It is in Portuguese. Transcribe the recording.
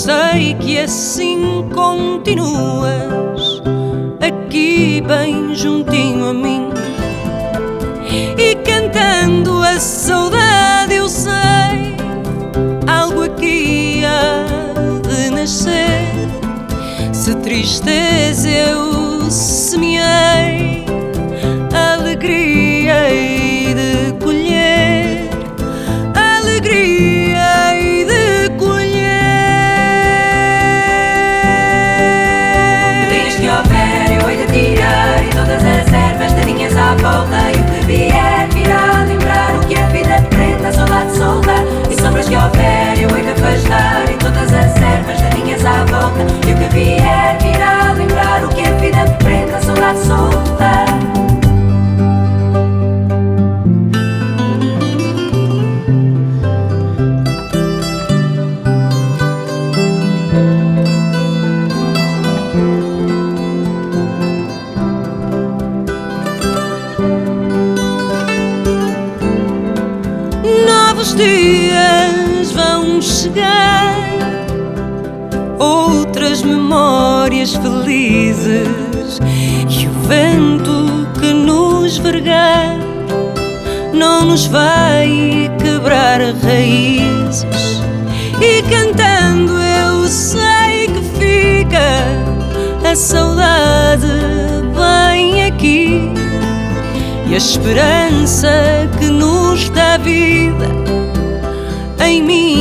sei que assim continuas aqui bem juntinho a mim, e cantando a saudade eu sei algo aqui há de nascer. Se tristeza eu semeei, alegria hei de colher, alegria hei de colher. Dias que houver eu hei de tirar, e todas as ervas daninhas à volta, e o que vier virá lembrar o que a vida prenda, a saudade solta. E sombras que houver eu hei de afastar, e todas as ervas daninhas à volta, e o que vier virá lembrar o que a vida prenda, a saudade solta. Novos dias vão chegar, outras memórias felizes, e o vento que nos vergar não nos vai quebrar raízes. E cantando eu sei que fica a saudade bem aqui, e a esperança que nos dá vida em mim